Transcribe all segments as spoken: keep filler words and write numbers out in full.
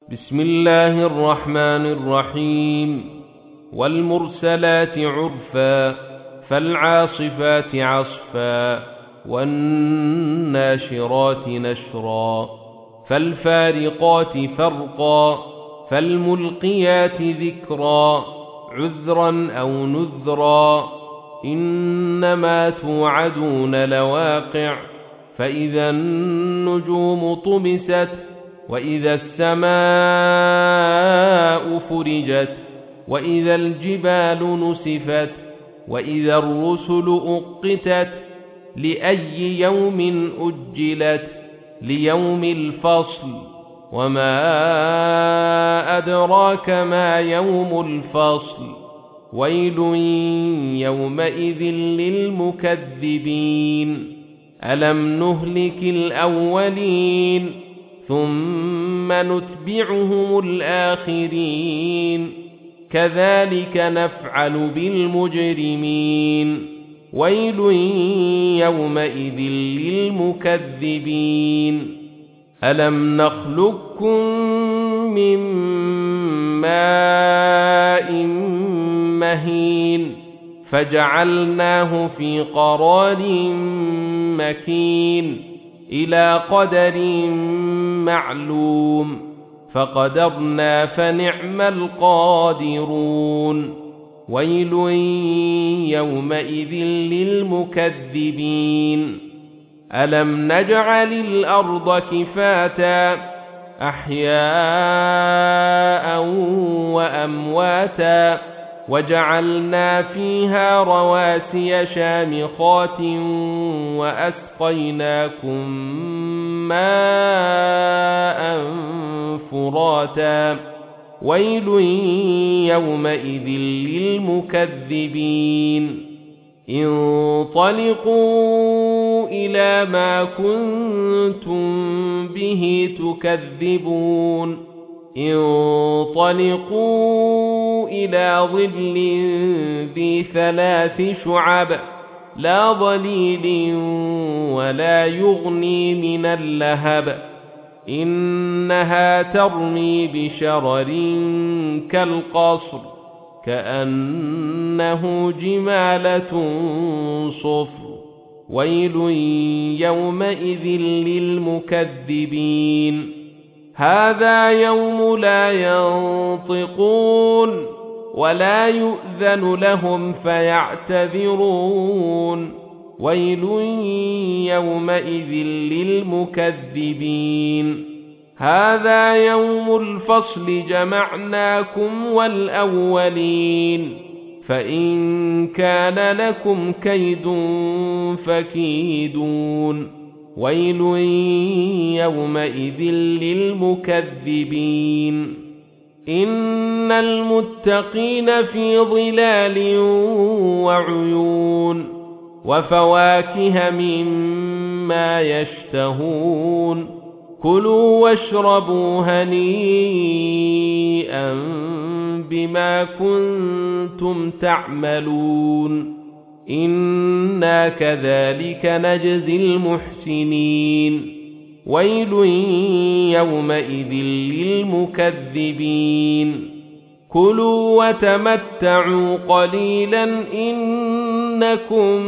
بسم الله الرحمن الرحيم والمرسلات عرفا فالعاصفات عصفا والناشرات نشرا فالفارقات فرقا فالملقيات ذكرا عذرا أو نذرا إنما توعدون لواقع فإذا النجوم طمست وإذا السماء فرجت وإذا الجبال نسفت وإذا الرسل أقتت لأي يوم أجلت ليوم الفصل وما أدراك ما يوم الفصل ويل يومئذ للمكذبين ألم نهلك الأولين ثم نتبعهم الآخرين كذلك نفعل بالمجرمين ويل يومئذ للمكذبين ألم نخلقكم من ماء مهين فجعلناه في قرار مكين إلى قدر معلوم فقدرنا فنعم القادرون ويل يومئذ للمكذبين ألم نجعل الأرض كفاتا أحياء وأمواتا وجعلنا فيها رواسي شامخات وأسقيناكم ماء فراتا ويل يومئذ للمكذبين انطلقوا إلى ما كنتم به تكذبون انطلقوا إلى ظل ذي ثلاث شعب لا ظليل ولا يغني من اللهب إنها ترمي بشرر كالقصر كأنه جمالة صفر ويل يومئذ للمكذبين هذا يوم لا ينطقون ولا يؤذن لهم فيعتذرون ويل يومئذ للمكذبين هذا يوم الفصل جمعناكم والأولين فإن كان لكم كيد فكيدون ويل يومئذ للمكذبين إن المتقين في ظلال وعيون وفواكه مما يشتهون كلوا واشربوا هنيئا بما كنتم تعملون إنا كذلك نجزي المحسنين ويل يومئذ للمكذبين كلوا وتمتعوا قليلا إنكم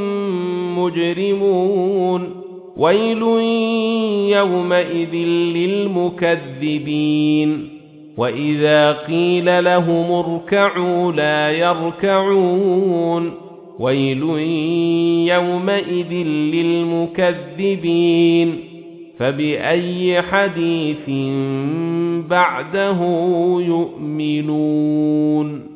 مجرمون ويل يومئذ للمكذبين وإذا قيل لهم اركعوا لا يركعون ويل يومئذ للمكذبين فبأي حديث بعده يؤمنون